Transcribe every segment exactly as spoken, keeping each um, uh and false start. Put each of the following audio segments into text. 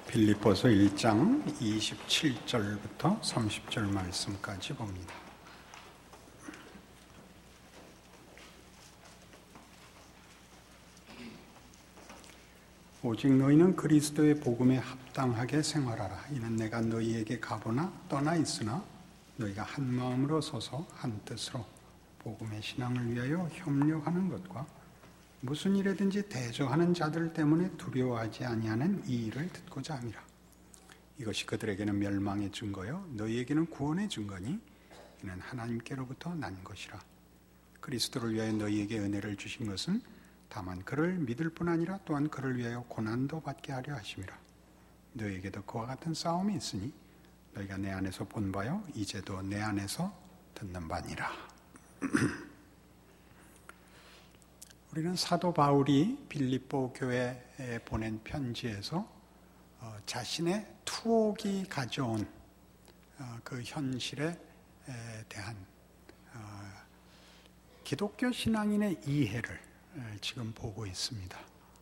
빌립보서 일 장 이십칠 절부터 삼십 절 말씀까지 봅니다. 오직 너희는 그리스도의 복음에 합당하게 생활하라. 이는 내가 너희에게 가보나 떠나 있으나 너희가 한 마음으로 서서 한 뜻으로 복음의 신앙을 위하여 협력하는 것과 무슨 일에든지 대적하는 자들 때문에 두려워하지 아니하는 이 일을 듣고자 함이라. 이것이 그들에게는 멸망의 증거요 너희에게는 구원의 증거니 이는 하나님께로부터 난 것이라. 그리스도를 위하여 너희에게 은혜를 주신 것은 다만 그를 믿을 뿐 아니라 또한 그를 위하여 고난도 받게 하려 하심이라. 너희에게도 그와 같은 싸움이 있으니 너희가 내 안에서 본 바요 이제도 내 안에서 듣는 바니라. 우리는 사도 바울이 빌립보 교회에 보낸 편지에서 자신의 투옥이 가져온 그 현실에 대한 기독교 신앙인의 이해를 지금 보고 있습니다.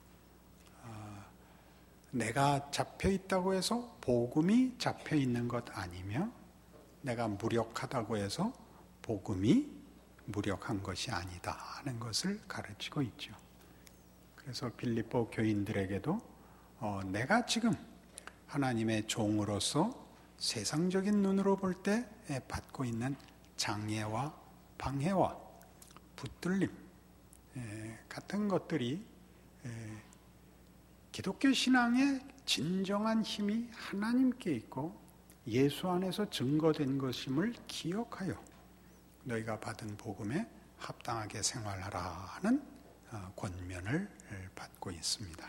내가 잡혀 있다고 해서 복음이 잡혀 있는 것 아니며 내가 무력하다고 해서 복음이 무력한 것이 아니다 하는 것을 가르치고 있죠. 그래서 빌립보 교인들에게도 어, 내가 지금 하나님의 종으로서 세상적인 눈으로 볼 때 받고 있는 장애와 방해와 붙들림 에, 같은 것들이 에, 기독교 신앙의 진정한 힘이 하나님께 있고 예수 안에서 증거된 것임을 기억하여 너희가 받은 복음에 합당하게 생활하라 하는 권면을 받고 있습니다.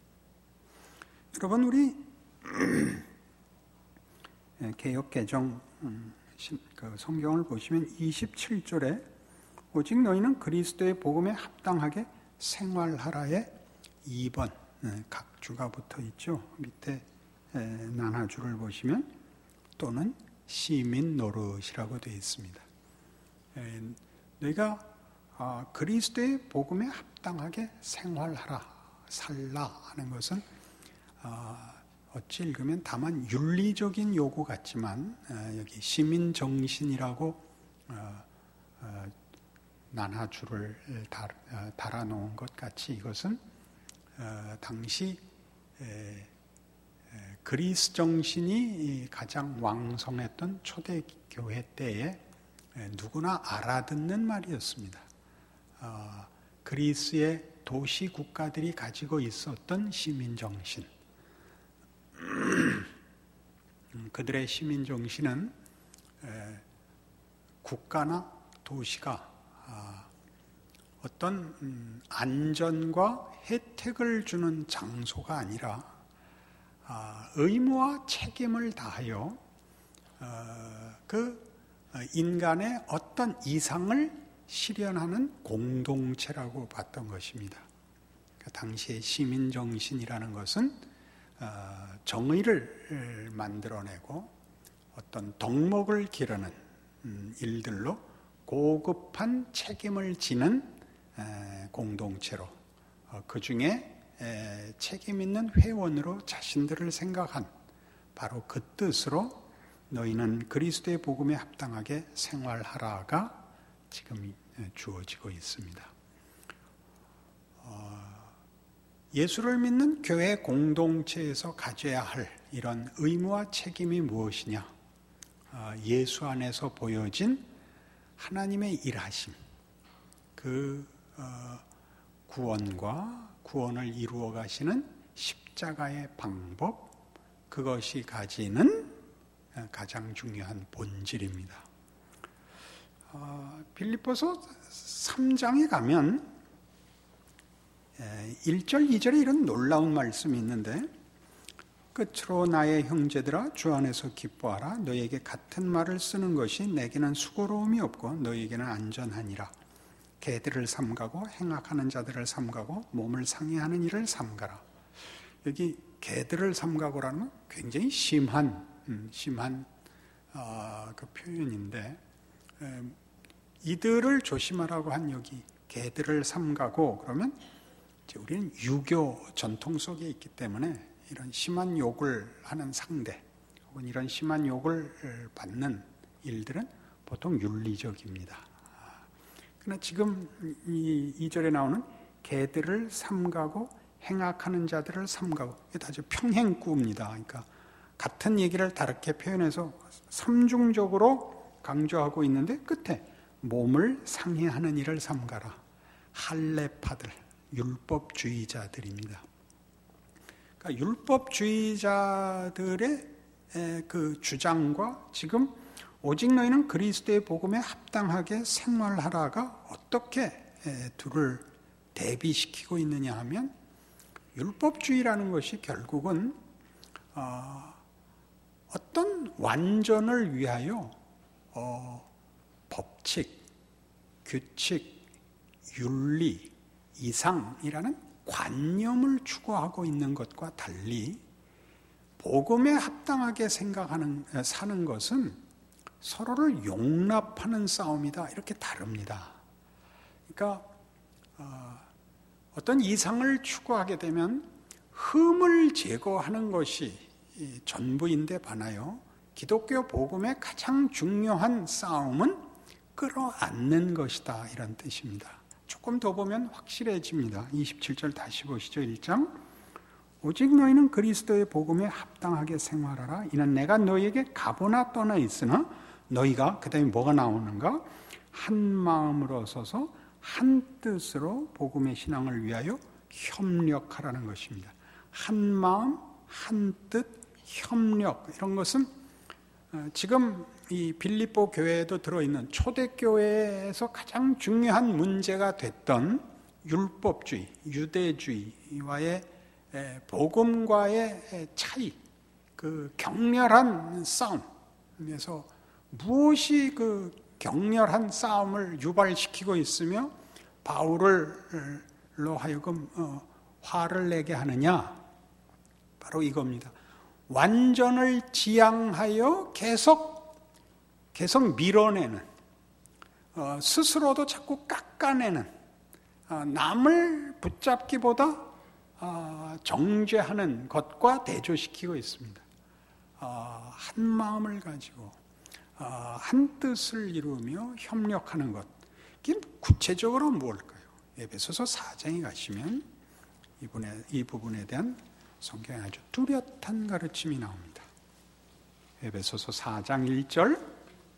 여러분, 우리 개역개정 성경을 보시면 이십칠 절에 오직 너희는 그리스도의 복음에 합당하게 생활하라에 이 번 각주가 붙어 있죠. 밑에 난하주를 보시면 또는 시민 노릇이라고 되어 있습니다. 너희가 그리스도의 복음에 합당하게 생활하라, 살라 하는 것은 어찌 읽으면 다만 윤리적인 요구 같지만 여기 시민정신이라고 난하주를 달아놓은 것 같이 이것은 당시 그리스 정신이 가장 왕성했던 초대교회 때에 누구나 알아듣는 말이었습니다. 어, 그리스의 도시 국가들이 가지고 있었던 시민정신. 그들의 시민정신은 에, 국가나 도시가 아, 어떤 음, 안전과 혜택을 주는 장소가 아니라 아, 의무와 책임을 다하여 어, 그 인간의 어떤 이상을 실현하는 공동체라고 봤던 것입니다. 그러니까 당시의 시민정신이라는 것은 정의를 만들어내고 어떤 덕목을 기르는 일들로 고급한 책임을 지는 공동체로 그 중에 책임 있는 회원으로 자신들을 생각한 바로 그 뜻으로 너희는 그리스도의 복음에 합당하게 생활하라가 지금 주어지고 있습니다. 어, 예수를 믿는 교회 공동체에서 가져야 할 이런 의무와 책임이 무엇이냐? 어, 예수 안에서 보여진 하나님의 일하심, 그 어, 구원과 구원을 이루어 가시는 십자가의 방법, 그것이 가지는 가장 중요한 본질입니다. 어, 빌립보서 삼 장에 가면 일 절, 이 절에 이런 놀라운 말씀이 있는데 끝으로 나의 형제들아 주 안에서 기뻐하라. 너희에게 같은 말을 쓰는 것이 내게는 수고로움이 없고 너희에게는 안전하니라. 개들을 삼가고 행악하는 자들을 삼가고 몸을 상해하는 일을 삼가라. 여기 개들을 삼가고라는 건 굉장히 심한 음, 심한 어, 그 표현인데 에, 이들을 조심하라고 한 여기 개들을 삼가고 그러면 이제 우리는 유교 전통 속에 있기 때문에 이런 심한 욕을 하는 상대 혹은 이런 심한 욕을 받는 일들은 보통 윤리적입니다. 그러나 지금 이 이 절에 나오는 개들을 삼가고 행악하는 자들을 삼가고 이게 다 평행구입니다. 그러니까 같은 얘기를 다르게 표현해서 삼중적으로 강조하고 있는데 끝에 몸을 상해하는 일을 삼가라. 할례파들, 율법주의자들입니다. 그러니까 율법주의자들의 그 주장과 지금 오직 너희는 그리스도의 복음에 합당하게 생활하라가 어떻게 둘을 대비시키고 있느냐 하면 율법주의라는 것이 결국은 어떤 완전을 위하여 법칙, 규칙, 윤리, 이상이라는 관념을 추구하고 있는 것과 달리 복음에 합당하게 생각하는 사는 것은 서로를 용납하는 싸움이다. 이렇게 다릅니다. 그러니까 어, 어떤 이상을 추구하게 되면 흠을 제거하는 것이 전부인데 반하여 기독교 복음의 가장 중요한 싸움은 끌어안는 것이다. 이런 뜻입니다. 조금 더 보면 확실해집니다. 이십칠 절 다시 보시죠. 일 장 오직 너희는 그리스도의 복음에 합당하게 생활하라. 이는 내가 너희에게 가보나 떠나 있으나 너희가 그 다음에 뭐가 나오는가? 한 마음으로 서서 한 뜻으로 복음의 신앙을 위하여 협력하라는 것입니다. 한 마음, 한 뜻, 협력 이런 것은 지금 이 빌립보 교회에도 들어있는 초대교회에서 가장 중요한 문제가 됐던 율법주의, 유대주의와의 복음과의 차이, 그 격렬한 싸움에서 무엇이 그 격렬한 싸움을 유발시키고 있으며 바울을로 하여금 화를 내게 하느냐? 바로 이겁니다. 완전을 지향하여 계속 계속 밀어내는, 어, 스스로도 자꾸 깎아내는, 어, 남을 붙잡기보다 어, 정죄하는 것과 대조시키고 있습니다. 어, 한 마음을 가지고 어, 한 뜻을 이루며 협력하는 것. 이게 구체적으로 무엇일까요? 에베소서 사 장에 가시면 이분의, 이 부분에 대한 성경의 아주 뚜렷한 가르침이 나옵니다. 에베소서 사 장 일 절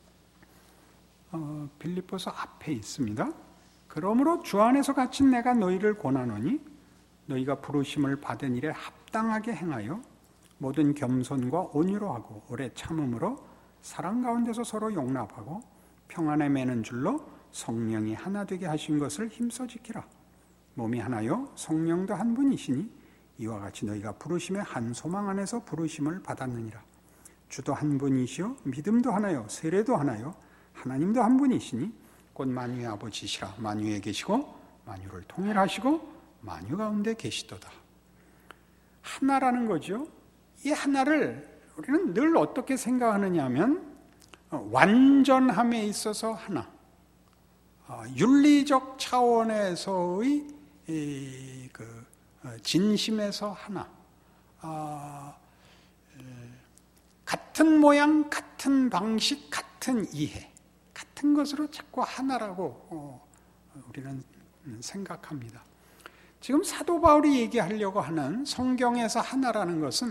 어, 빌립보서 앞에 있습니다. 그러므로 주 안에서 갇힌 내가 너희를 권하노니 너희가 부르심을 받은 일에 합당하게 행하여 모든 겸손과 온유로 하고 오래 참음으로 사랑 가운데서 서로 용납하고 평안에 매는 줄로 성령이 하나 되게 하신 것을 힘써 지키라. 몸이 하나요 성령도 한 분이시니 이와 같이 너희가 부르심의 한 소망 안에서 부르심을 받았느니라. 주도 한 분이시요 믿음도 하나요 세례도 하나요 하나님도 한 분이시니 곧 만유의 아버지시라. 만유에 계시고 만유를 통일하시고 만유 가운데 계시도다. 하나라는 거죠. 이 하나를 우리는 늘 어떻게 생각하느냐 하면 완전함에 있어서 하나, 윤리적 차원에서의 그 진심에서 하나, 같은 모양, 같은 방식, 같은 이해, 같은 것으로 자꾸 하나라고 우리는 생각합니다. 지금 사도 바울이 얘기하려고 하는 성경에서 하나라는 것은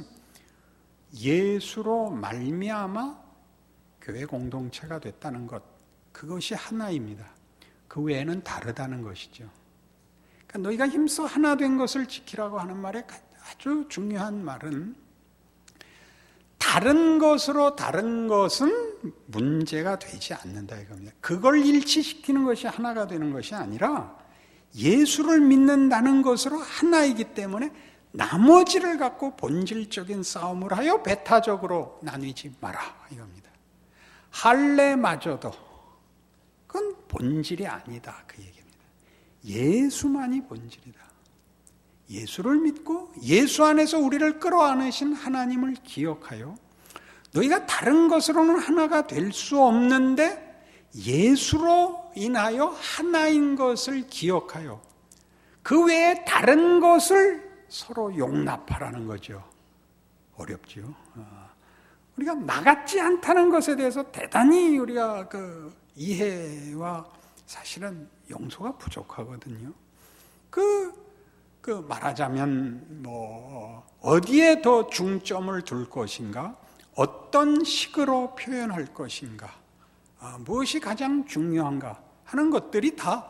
예수로 말미암아 교회 공동체가 됐다는 것, 그것이 하나입니다. 그 외에는 다르다는 것이죠. 그러니까 너희가 힘써 하나 된 것을 지키라고 하는 말에 아주 중요한 말은 다른 것으로 다른 것은 문제가 되지 않는다 이겁니다. 그걸 일치시키는 것이 하나가 되는 것이 아니라 예수를 믿는다는 것으로 하나이기 때문에 나머지를 갖고 본질적인 싸움을 하여 배타적으로 나뉘지 마라 이겁니다. 할례마저도 그건 본질이 아니다 그 얘기입니다. 예수만이 본질이다. 예수를 믿고 예수 안에서 우리를 끌어안으신 하나님을 기억하여 너희가 다른 것으로는 하나가 될 수 없는데 예수로 인하여 하나인 것을 기억하여 그 외에 다른 것을 서로 용납하라는 거죠. 어렵지요. 우리가 나같지 않다는 것에 대해서 대단히 우리가 그 이해와 사실은 용서가 부족하거든요. 그, 그 말하자면 뭐 어디에 더 중점을 둘 것인가, 어떤 식으로 표현할 것인가, 아, 무엇이 가장 중요한가 하는 것들이 다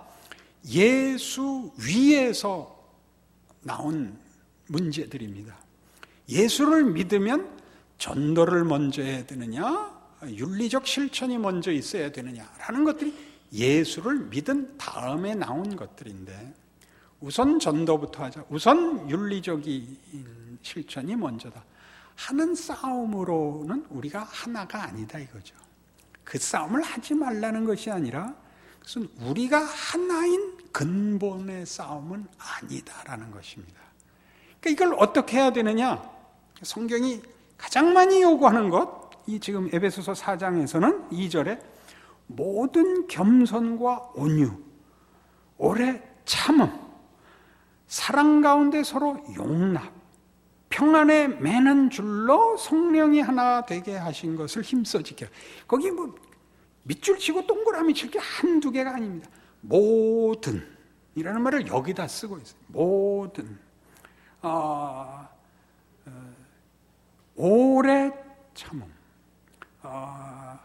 예수 위에서 나온 문제들입니다. 예수를 믿으면 전도를 먼저 해야 되느냐, 윤리적 실천이 먼저 있어야 되느냐라는 것들이 예수를 믿은 다음에 나온 것들인데, 우선 전도부터 하자, 우선 윤리적인 실천이 먼저다 하는 싸움으로는 우리가 하나가 아니다 이거죠. 그 싸움을 하지 말라는 것이 아니라 그것은 우리가 하나인 근본의 싸움은 아니다라는 것입니다. 그러니까 이걸 어떻게 해야 되느냐? 성경이 가장 많이 요구하는 것, 이 지금 에베소서 사 장에서는 이 절에 모든 겸손과 온유, 오래 참음, 사랑 가운데 서로 용납, 평안에 매는 줄로 성령이 하나 되게 하신 것을 힘써 지켜라. 거기 뭐 밑줄 치고 동그라미 칠 게 한두 개가 아닙니다. 모든 이라는 말을 여기다 쓰고 있어요. 모든 어, 어, 오래 참음, 어,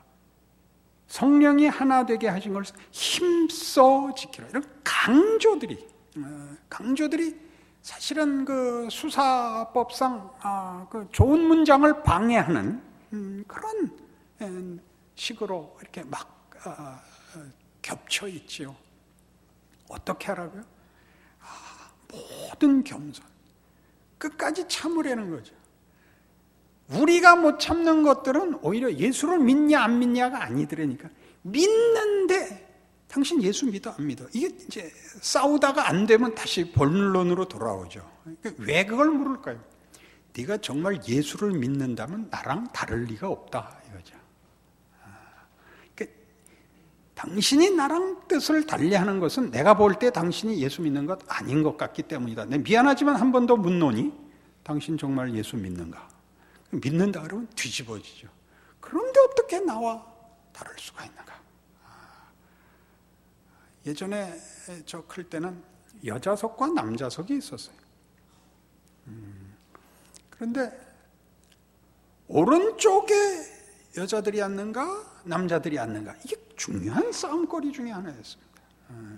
성령이 하나 되게 하신 것을 힘써 지키라. 이런 강조들이 어, 강조들이 사실은 그 수사법상 아, 그 좋은 문장을 방해하는 음, 그런 음, 식으로 이렇게 막 아, 겹쳐 있지요. 어떻게 하라고요? 아, 모든 겸손, 끝까지 참으려는 거죠. 우리가 못 참는 것들은 오히려 예수를 믿냐 안 믿냐가 아니더라니까. 믿는데 당신 예수 믿어 안 믿어? 이게 이제 싸우다가 안 되면 다시 본론으로 돌아오죠. 그러니까 왜 그걸 물을까요? 네가 정말 예수를 믿는다면 나랑 다를 리가 없다 이거죠. 그러니까 당신이 나랑 뜻을 달리하는 것은 내가 볼 때 당신이 예수 믿는 것 아닌 것 같기 때문이다. 내 미안하지만 한 번 더 묻노니 당신 정말 예수 믿는가? 믿는다 그러면 뒤집어지죠. 그런데 어떻게 나와 다를 수가 있는가? 예전에 저 클 때는 여자석과 남자석이 있었어요. 음, 그런데 오른쪽에 여자들이 앉는가 남자들이 앉는가, 이게 중요한 싸움거리 중에 하나였습니다. 음,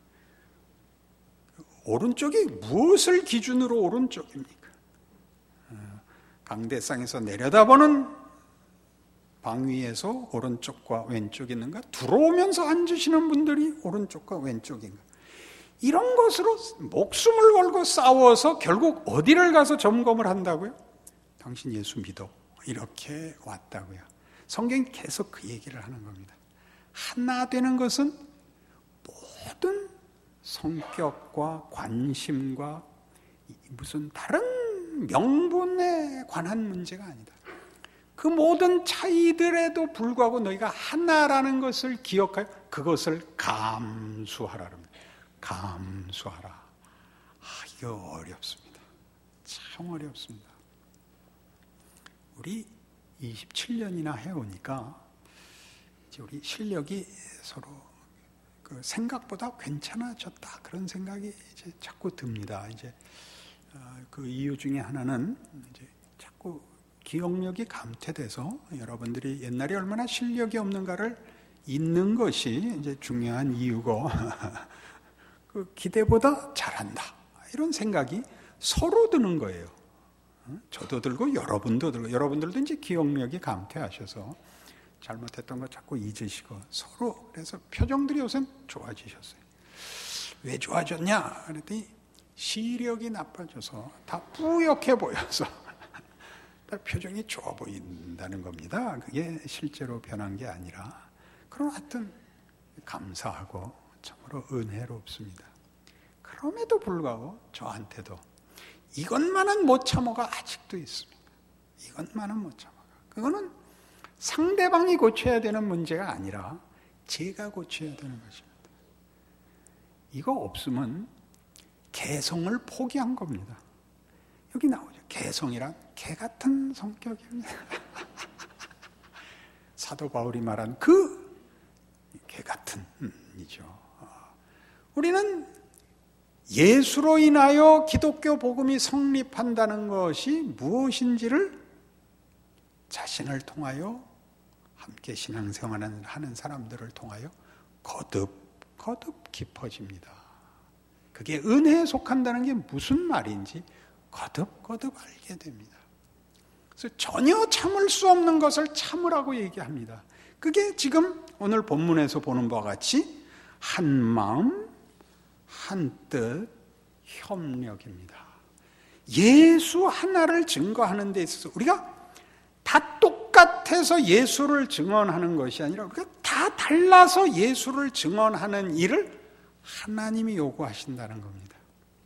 오른쪽이 무엇을 기준으로 오른쪽입니까? 음, 강대상에서 내려다보는 방 위에서 오른쪽과 왼쪽이 있는가? 들어오면서 앉으시는 분들이 오른쪽과 왼쪽인가? 이런 것으로 목숨을 걸고 싸워서 결국 어디를 가서 점검을 한다고요? 당신 예수 믿어. 이렇게 왔다고요. 성경이 계속 그 얘기를 하는 겁니다. 하나 되는 것은 모든 성격과 관심과 무슨 다른 명분에 관한 문제가 아니다. 그 모든 차이들에도 불구하고 너희가 하나라는 것을 기억하여 그것을 감수하라 합니다. 감수하라. 아, 이거 어렵습니다. 참 어렵습니다. 우리 이십칠 년이나 해오니까 이제 우리 실력이 서로 그 생각보다 괜찮아졌다, 그런 생각이 이제 자꾸 듭니다. 이제 그 이유 중에 하나는 이제 자꾸 기억력이 감퇴돼서 여러분들이 옛날에 얼마나 실력이 없는가를 잊는 것이 이제 중요한 이유고, 그 기대보다 잘한다 이런 생각이 서로 드는 거예요. 저도 들고 여러분도 들고, 여러분들도 이제 기억력이 감퇴하셔서 잘못했던 거 자꾸 잊으시고 서로, 그래서 표정들이 요새 좋아지셨어요. 왜 좋아졌냐 그랬더니 시력이 나빠져서 다 뿌옇게 보여서 표정이 좋아 보인다는 겁니다. 그게 실제로 변한 게 아니라. 그럼 하여튼 감사하고 참으로 은혜롭습니다. 그럼에도 불구하고 저한테도 이것만은 못 참아가 아직도 있습니다. 이것만은 못 참아가. 그거는 상대방이 고쳐야 되는 문제가 아니라 제가 고쳐야 되는 것입니다. 이거 없으면 개성을 포기한 겁니다. 여기 나오죠. 개성이란 개 같은 성격입니다. 사도 바울이 말한 그 개 같은 이죠. 우리는 예수로 인하여 기독교 복음이 성립한다는 것이 무엇인지를 자신을 통하여 함께 신앙생활을 하는 사람들을 통하여 거듭 거듭 깊어집니다. 그게 은혜에 속한다는 게 무슨 말인지 거듭 거듭 알게 됩니다. 그래서 전혀 참을 수 없는 것을 참으라고 얘기합니다. 그게 지금 오늘 본문에서 보는 바와 같이 한 마음 한 뜻 협력입니다. 예수 하나를 증거하는 데 있어서 우리가 다 똑같아서 예수를 증언하는 것이 아니라 우리가 다 달라서 예수를 증언하는 일을 하나님이 요구하신다는 겁니다.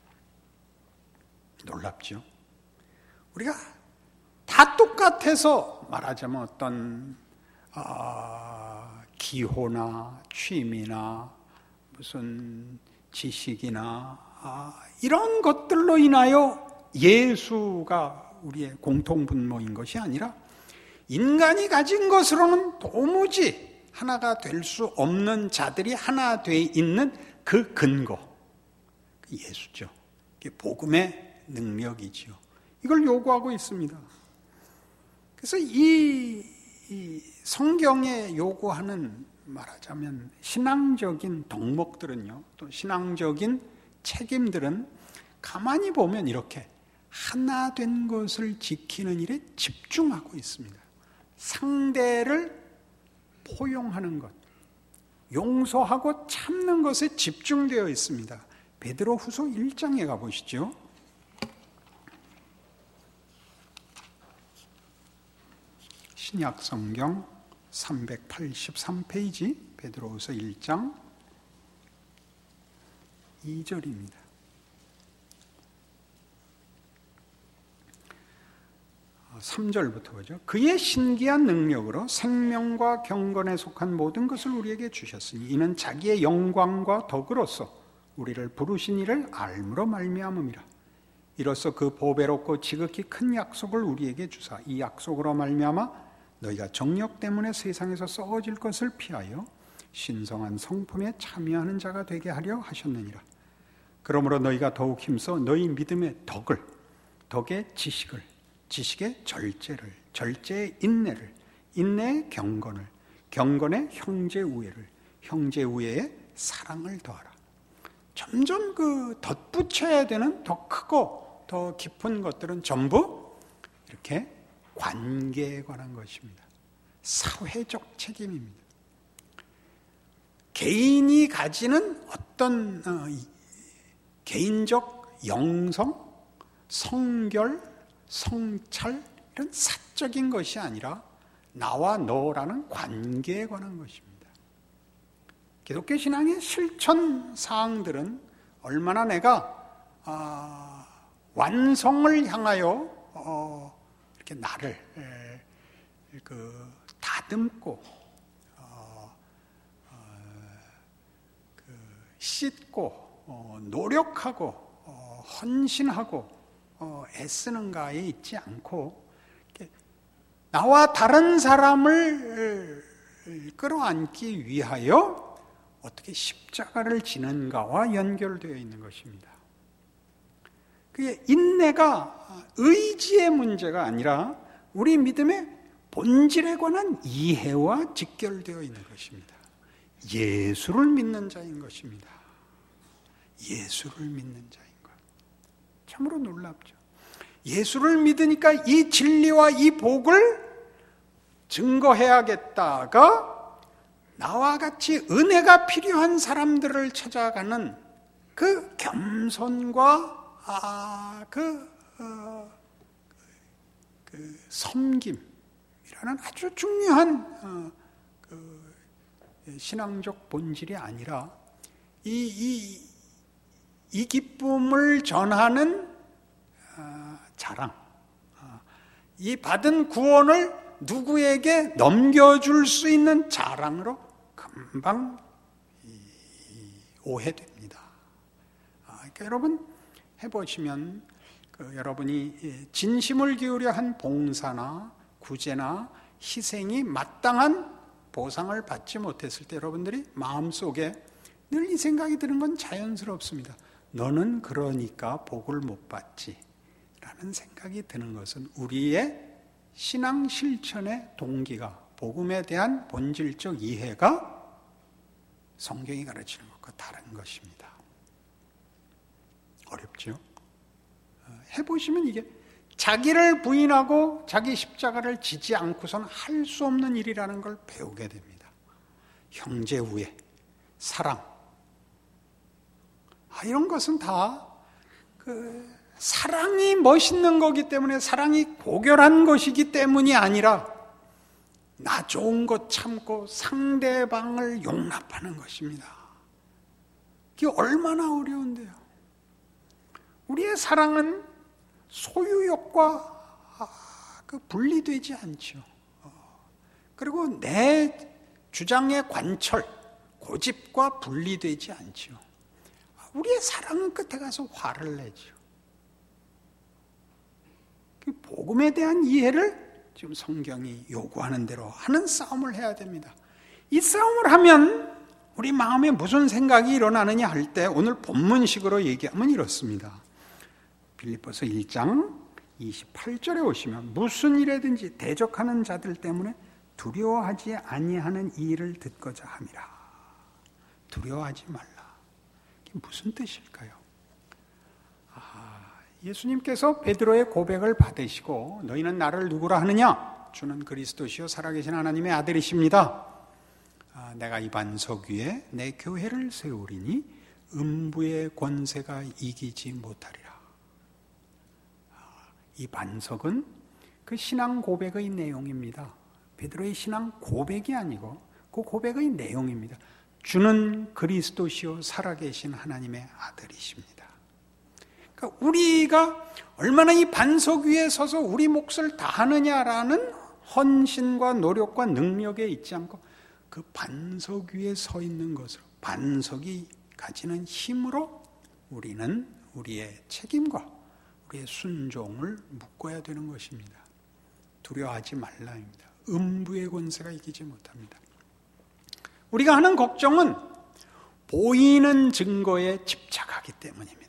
놀랍죠? 우리가 다 똑같아서 말하자면 어떤 어, 기호나 취미나 무슨 지식이나 아, 이런 것들로 인하여 예수가 우리의 공통분모인 것이 아니라 인간이 가진 것으로는 도무지 하나가 될 수 없는 자들이 하나 돼 있는 그 근거, 그 예수죠. 그게 복음의 능력이지요. 이걸 요구하고 있습니다. 그래서 이, 이 성경에 요구하는 말하자면 신앙적인 덕목들은요, 또 신앙적인 책임들은 가만히 보면 이렇게 하나 된 것을 지키는 일에 집중하고 있습니다. 상대를 포용하는 것, 용서하고 참는 것에 집중되어 있습니다. 베드로후서 일 장에 가보시죠. 신약성경 삼백팔십삼 페이지 베드로후서 일 장 이 절입니다. 삼 절부터 보죠. 그의 신기한 능력으로 생명과 경건에 속한 모든 것을 우리에게 주셨으니 이는 자기의 영광과 덕으로서 우리를 부르신 이를 알므로 말미암음이라. 이로써 그 보배롭고 지극히 큰 약속을 우리에게 주사 이 약속으로 말미암아 너희가 정욕 때문에 세상에서 썩어질 것을 피하여 신성한 성품에 참여하는 자가 되게 하려 하셨느니라. 그러므로 너희가 더욱 힘써 너희 믿음의 덕을, 덕의 지식을, 지식의 절제를, 절제의 인내를, 인내의 경건을, 경건의 형제 우애를, 형제 우애의 사랑을 더하라. 점점 그 덧붙여야 되는 더 크고 더 깊은 것들은 전부 이렇게 관계에 관한 것입니다. 사회적 책임입니다. 개인이 가지는 어떤 어, 개인적 영성, 성결, 성찰 이런 사적인 것이 아니라 나와 너라는 관계에 관한 것입니다. 기독교 신앙의 실천 사항들은 얼마나 내가 어, 완성을 향하여 어, 이렇게 나를 에, 그 다듬고 어, 어, 그 씻고 어, 노력하고 어, 헌신하고 어, 애쓰는가에 있지 않고 나와 다른 사람을 끌어안기 위하여 어떻게 십자가를 지는가와 연결되어 있는 것입니다. 그게 인내가 의지의 문제가 아니라 우리 믿음의 본질에 관한 이해와 직결되어 있는 것입니다. 예수를 믿는 자인 것입니다. 예수를 믿는 자인 것. 참으로 놀랍죠. 예수를 믿으니까 이 진리와 이 복을 증거해야겠다가 나와 같이 은혜가 필요한 사람들을 찾아가는 그 겸손과 아, 그, 어, 그 섬김이라는 아주 중요한 어, 그 신앙적 본질이 아니라 이, 이, 이 기쁨을 전하는 어, 자랑, 어, 이 받은 구원을 누구에게 넘겨줄 수 있는 자랑으로 금방 이, 이, 오해됩니다. 아, 그러니까 여러분 해보시면 그 여러분이 진심을 기울여 한 봉사나 구제나 희생이 마땅한 보상을 받지 못했을 때 여러분들이 마음속에 늘 이 생각이 드는 건 자연스럽습니다. 너는 그러니까 복을 못 받지 라는 생각이 드는 것은 우리의 신앙 실천의 동기가, 복음에 대한 본질적 이해가 성경이 가르치는 것과 다른 것입니다. 어렵죠? 해보시면 이게 자기를 부인하고 자기 십자가를 지지 않고서는 할 수 없는 일이라는 걸 배우게 됩니다. 형제 우애, 사랑, 아, 이런 것은 다 그 사랑이 멋있는 거기 때문에, 사랑이 고결한 것이기 때문이 아니라 나 좋은 것 참고 상대방을 용납하는 것입니다. 이게 얼마나 어려운데요. 우리의 사랑은 소유욕과 분리되지 않죠. 그리고 내 주장의 관철, 고집과 분리되지 않죠. 우리의 사랑은 끝에 가서 화를 내죠. 복음에 대한 이해를 지금 성경이 요구하는 대로 하는 싸움을 해야 됩니다. 이 싸움을 하면 우리 마음에 무슨 생각이 일어나느냐 할 때 오늘 본문식으로 얘기하면 이렇습니다. 빌립보서 일 장 이십팔 절에 오시면 무슨 일에든지 대적하는 자들 때문에 두려워하지 아니하는 이 일을 듣고자 함이라. 두려워하지 말라. 이게 무슨 뜻일까요? 아, 예수님께서 베드로의 고백을 받으시고 너희는 나를 누구라 하느냐? 주는 그리스도시요 살아계신 하나님의 아들이십니다. 아, 내가 이 반석 위에 내 교회를 세우리니 음부의 권세가 이기지 못하리라. 아, 이 반석은 그 신앙 고백의 내용입니다. 베드로의 신앙 고백이 아니고 그 고백의 내용입니다. 주는 그리스도시요 살아계신 하나님의 아들이십니다. 그러니까 우리가 얼마나 이 반석 위에 서서 우리 몫을 다하느냐라는 헌신과 노력과 능력에 있지 않고 그 반석 위에 서 있는 것으로, 반석이 가지는 힘으로 우리는 우리의 책임과 우리의 순종을 묶어야 되는 것입니다. 두려워하지 말라입니다. 음부의 권세가 이기지 못합니다. 우리가 하는 걱정은 보이는 증거에 집착하기 때문입니다.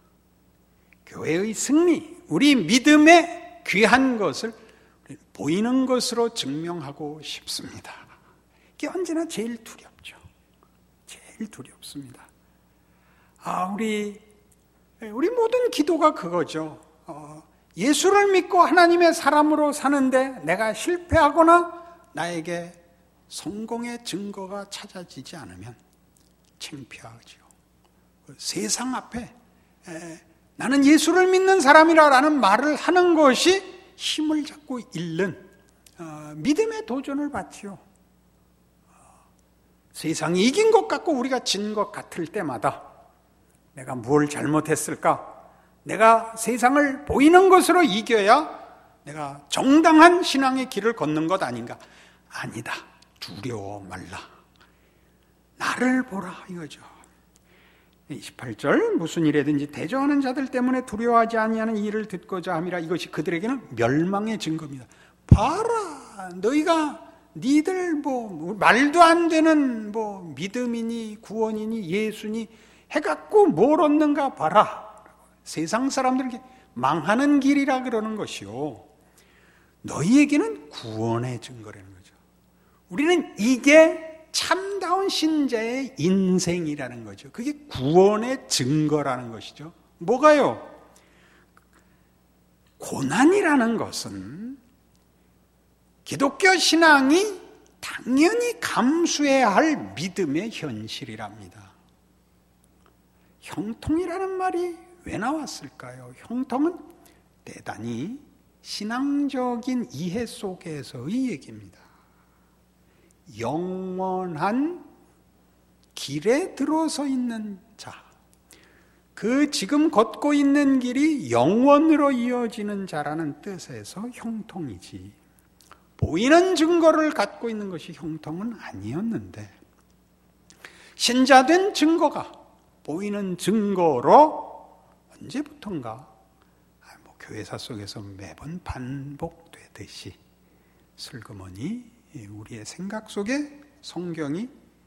교회의 승리, 우리 믿음의 귀한 것을 보이는 것으로 증명하고 싶습니다. 이게 언제나 제일 두렵죠. 제일 두렵습니다. 아, 우리, 우리 모든 기도가 그거죠. 어, 예수를 믿고 하나님의 사람으로 사는데 내가 실패하거나 나에게 성공의 증거가 찾아지지 않으면 창피하죠. 세상 앞에 에, 나는 예수를 믿는 사람이라는 말을 하는 것이 힘을 잡고 잃는 어, 믿음의 도전을 받지요. 어, 세상이 이긴 것 같고 우리가 진 것 같을 때마다 내가 뭘 잘못했을까? 내가 세상을 보이는 것으로 이겨야 내가 정당한 신앙의 길을 걷는 것 아닌가? 아니다. 두려워 말라. 나를 보라 이거죠. 이십팔 절 무슨 일에든지 대적하는 자들 때문에 두려워하지 아니하는 이 일을 듣고자 함이라. 이것이 그들에게는 멸망의 증거입니다. 봐라, 너희가 니들 뭐 말도 안 되는 뭐 믿음이니 구원이니 예수니 해갖고 뭘 얻는가 봐라. 세상 사람들에게 망하는 길이라 그러는 것이요, 너희에게는 구원의 증거라는 거죠. 우리는 이게 참다운 신자의 인생이라는 거죠. 그게 구원의 증거라는 것이죠. 뭐가요? 고난이라는 것은 기독교 신앙이 당연히 감수해야 할 믿음의 현실이랍니다. 형통이라는 말이 왜 나왔을까요? 형통은 대단히 신앙적인 이해 속에서의 얘기입니다. 영원한 길에 들어서 있는 자, 그 지금 걷고 있는 길이 영원으로 이어지는 자라는 뜻에서 형통이지, 보이는 증거를 갖고 있는 것이 형통은 아니었는데, 신자된 증거가 보이는 증거로 언제부턴가 뭐 교회사 속에서 매번 반복되듯이 슬그머니 우리의 생각 속에 성경이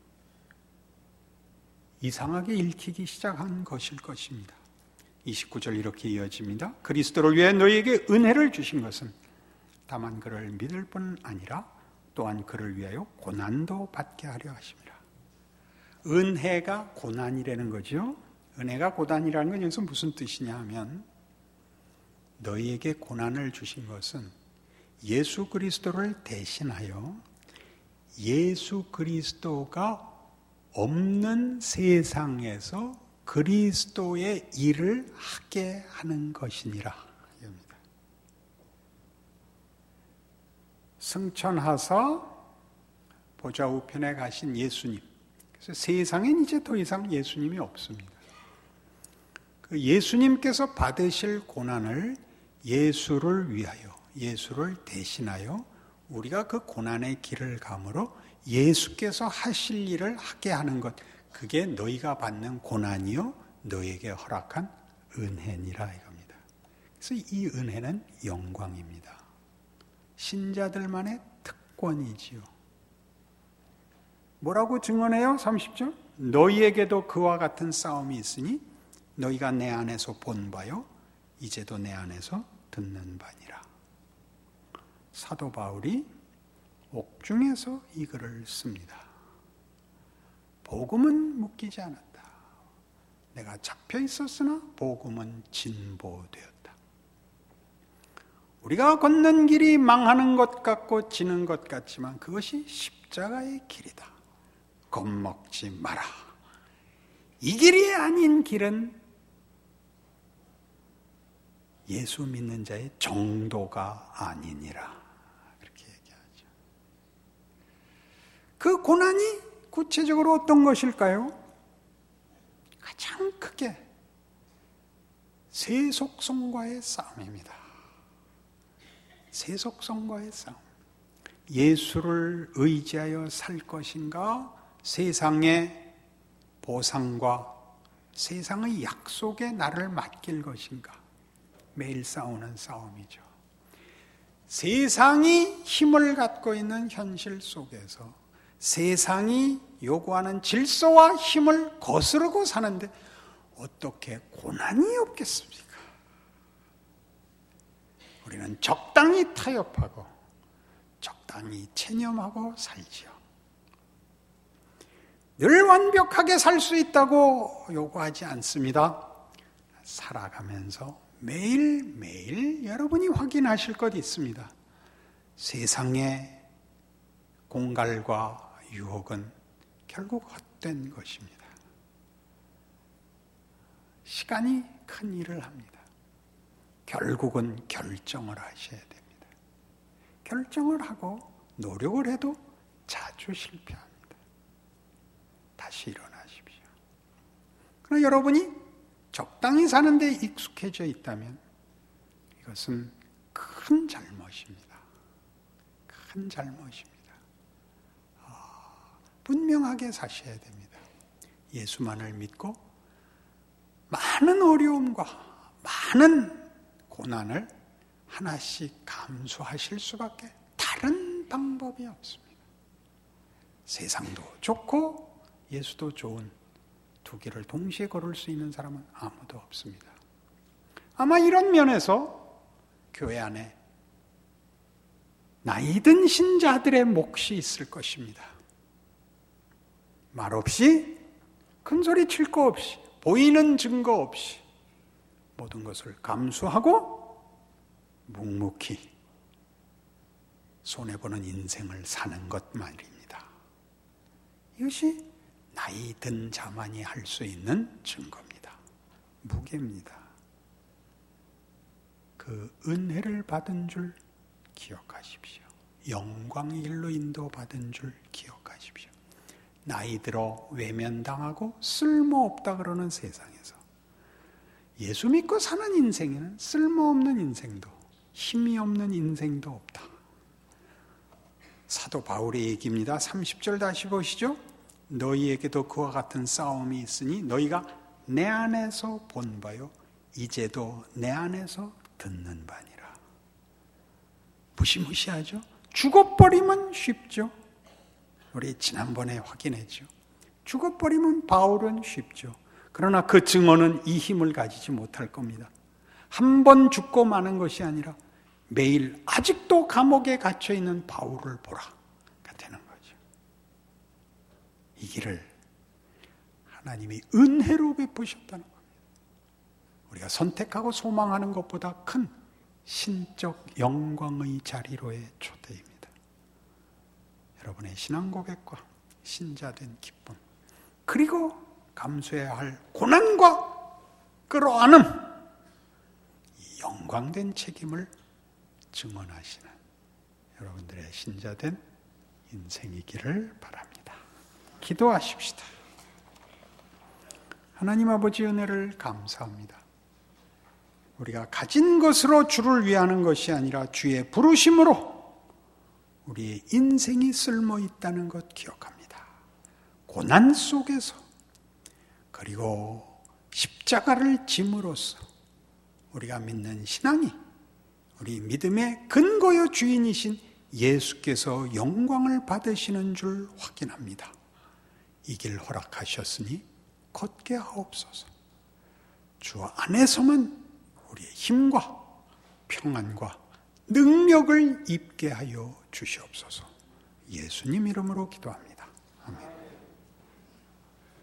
이상하게 읽히기 시작한 것일 것입니다. 이십구 절 이렇게 이어집니다. 그리스도를 위해 너희에게 은혜를 주신 것은 다만 그를 믿을 뿐 아니라 또한 그를 위하여 고난도 받게 하려 하심이라. 은혜가 고난이라는 거죠. 은혜가 고난이라는 건 여기서 무슨 뜻이냐 하면 너희에게 고난을 주신 것은 예수 그리스도를 대신하여 예수 그리스도가 없는 세상에서 그리스도의 일을 하게 하는 것이니라. 이겁니다. 승천하사 보좌 우편에 가신 예수님. 그래서 세상엔 이제 더 이상 예수님이 없습니다. 그 예수님께서 받으실 고난을 예수를 위하여, 예수를 대신하여 우리가 그 고난의 길을 감으로 예수께서 하실 일을 하게 하는 것, 그게 너희가 받는 고난이요 너희에게 허락한 은혜니라 이겁니다. 그래서 이 은혜는 영광입니다. 신자들만의 특권이지요. 뭐라고 증언해요? 삼십 절 너희에게도 그와 같은 싸움이 있으니 너희가 내 안에서 본 바요 이제도 내 안에서 듣는 바니라. 사도 바울이 옥중에서 이 글을 씁니다. 복음은 묶이지 않았다. 내가 잡혀 있었으나 복음은 진보되었다. 우리가 걷는 길이 망하는 것 같고 지는 것 같지만 그것이 십자가의 길이다. 겁먹지 마라. 이 길이 아닌 길은 예수 믿는 자의 정도가 아니니라. 그렇게 얘기하죠. 그 고난이 구체적으로 어떤 것일까요? 가장 크게 세속성과의 싸움입니다. 세속성과의 싸움. 예수를 의지하여 살 것인가? 세상의 보상과 세상의 약속에 나를 맡길 것인가? 매일 싸우는 싸움이죠. 세상이 힘을 갖고 있는 현실 속에서 세상이 요구하는 질서와 힘을 거스르고 사는데 어떻게 고난이 없겠습니까? 우리는 적당히 타협하고 적당히 체념하고 살지요. 늘 완벽하게 살 수 있다고 요구하지 않습니다. 살아가면서 매일매일 여러분이 확인하실 것 있습니다. 세상의 공갈과 유혹은 결국 헛된 것입니다. 시간이 큰 일을 합니다. 결국은 결정을 하셔야 됩니다. 결정을 하고 노력을 해도 자주 실패합니다. 다시 일어나십시오. 그러나 여러분이 적당히 사는 데 익숙해져 있다면 이것은 큰 잘못입니다. 큰 잘못입니다. 분명하게 사셔야 됩니다. 예수만을 믿고 많은 어려움과 많은 고난을 하나씩 감수하실 수밖에 다른 방법이 없습니다. 세상도 좋고 예수도 좋은 두 길을 동시에 걸을 수 있는 사람은 아무도 없습니다. 아마 이런 면에서 교회 안에 나이든 신자들의 몫이 있을 것입니다. 말없이 큰소리 칠 거 없이 보이는 증거 없이 모든 것을 감수하고 묵묵히 손해보는 인생을 사는 것 말입니다. 이것이 나이 든 자만이 할 수 있는 증거입니다. 무게입니다. 그 은혜를 받은 줄 기억하십시오. 영광의 일로 인도받은 줄 기억하십시오. 나이 들어 외면당하고 쓸모없다 그러는 세상에서 예수 믿고 사는 인생에는 쓸모없는 인생도 힘이 없는 인생도 없다. 사도 바울의 얘기입니다. 삼십 절 다시 보시죠. 너희에게도 그와 같은 싸움이 있으니 너희가 내 안에서 본 바요 이제도 내 안에서 듣는 바니라. 무시무시하죠? 죽어버리면 쉽죠. 우리 지난번에 확인했죠. 죽어버리면 바울은 쉽죠. 그러나 그 증언은 이 힘을 가지지 못할 겁니다. 한 번 죽고 마는 것이 아니라 매일 아직도 감옥에 갇혀있는 바울을 보라가 되는 거죠. 이 길을 하나님이 은혜로 베푸셨다는 겁니다. 우리가 선택하고 소망하는 것보다 큰 신적 영광의 자리로의 초대입니다. 여러분의 신앙 고백과 신자된 기쁨, 그리고 감수해야 할 고난과 끌어안음, 이 영광된 책임을 증언하시는 여러분들의 신자된 인생이기를 바랍니다. 기도하십시다. 하나님 아버지 은혜를 감사합니다. 우리가 가진 것으로 주를 위하는 것이 아니라 주의 부르심으로 우리의 인생이 쓸모 있다는 것 기억합니다. 고난 속에서, 그리고 십자가를 짐으로써 우리가 믿는 신앙이 우리 믿음의 근거요 주인이신 예수께서 영광을 받으시는 줄 확인합니다. 이 길 허락하셨으니 걷게 하옵소서. 주 안에서만 우리의 힘과 평안과 능력을 입게 하여 주시옵소서. 예수님 이름으로 기도합니다.